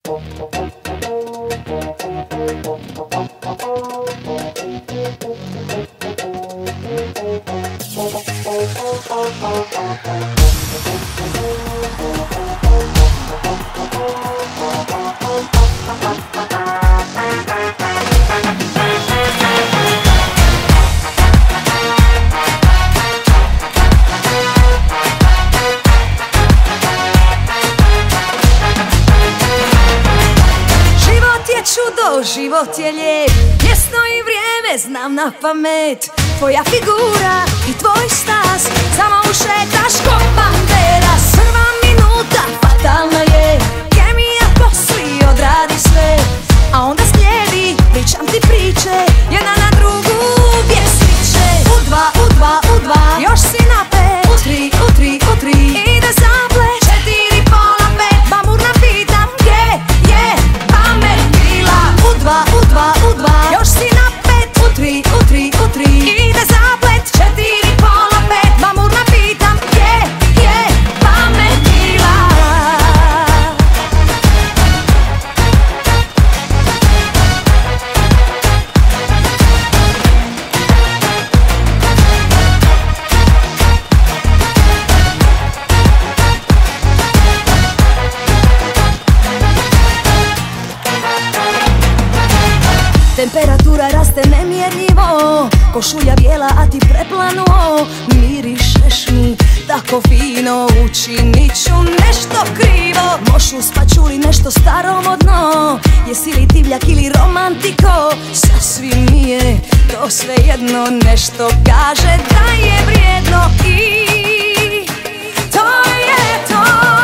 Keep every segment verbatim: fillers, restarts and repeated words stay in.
Život je lijep, mjesto i vrijeme znam na pamet. Tvoja figura i tvoj stas, samo ušetaš ko bandera. Prva minuta fatalna je, kemija posli odradi sve, a onda slijedi, pričam ti priče, jedna na drugu vjesniče. U dva, u dva, u dva, još si na pet, u tri, u tri, u tri, ide zaplet. Četiri, pola pet, bamurna pitam gdje je pamet bila. U dva, u dva, u dva, još si na pet, u tri, u tri, u tri, ide zaplet. Četiri, pola pet, bamurna pitam gdje je pamet bila. Temperatura raste nemjerljivo, košulja bijela, a ti preplanuo. Mirišeš mi tako fino, učinit ću nešto krivo. Mošu spaću li nešto staromodno, jesi li divljak ili romantiko? Sasvim mi je to svejedno, nešto kaže da je vrijedno i to je to.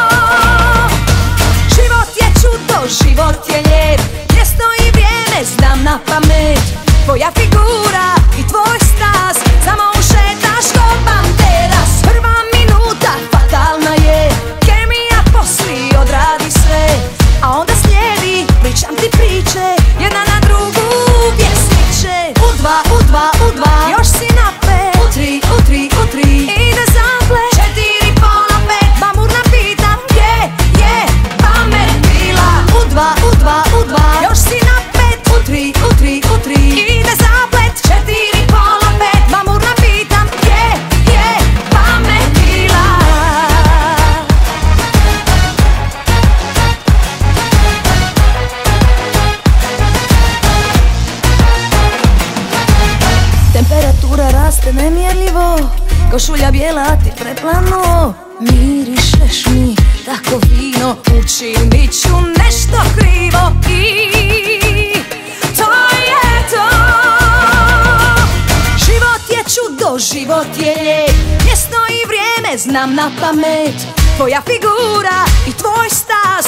Život je čudo, život je lijep, mjesto i vrijeme znam na pamet. Tvoja figura i tvoj stas, samo ušetaš ko bandera. Prva minuta fatalna je, kemija posli odradi sve, a onda slijedi, pričam ti priče, jedna na drugu vjesniče. U dva, u dva, u dva, još si na pet, u tri, u tri, u tri, ide zaplet. Četiri, pola pet, bamurna pitam gdje je pamet bila. U dva, u dva, u dva, još si na pet, u tri, u tri, u tri, ide zaplet. Četiri, pola pet, bamurna pitam gdje je pamet bila. Temperatura raste nemjerljivo, košulja bijela, a ti preplanuo. Mirišeš mi tako fino, učinit ću nešto krivo i to je to. Život je čudo, život je lijep, mjesto i vrijeme znam na pamet. Tvoja figura i tvoj stav,